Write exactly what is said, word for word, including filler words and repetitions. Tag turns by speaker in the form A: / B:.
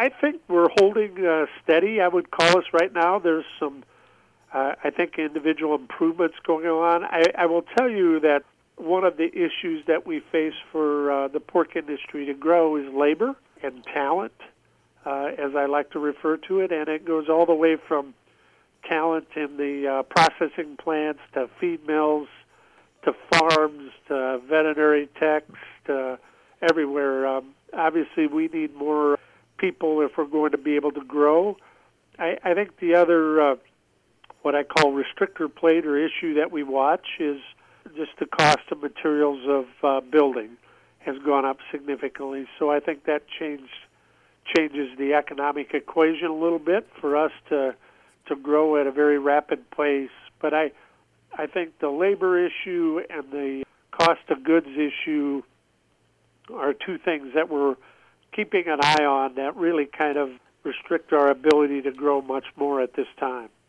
A: I think we're holding uh, steady, I would call us right now. There's some, uh, I think, individual improvements going on. I, I will tell you that one of the issues that we face for uh, the pork industry to grow is labor and talent, uh, as I like to refer to it, and it goes all the way from talent in the uh, processing plants to feed mills to farms to veterinary techs to everywhere. Um, obviously, we need more people if we're going to be able to grow. I, I think the other, uh, what I call restrictor plate or issue that we watch is just the cost of materials of uh, building has gone up significantly. So I think that change, changes the economic equation a little bit for us to to grow at a very rapid pace. But I, I think the labor issue and the cost of goods issue are two things that we're keeping an eye on that really kind of restrict our ability to grow much more at this time.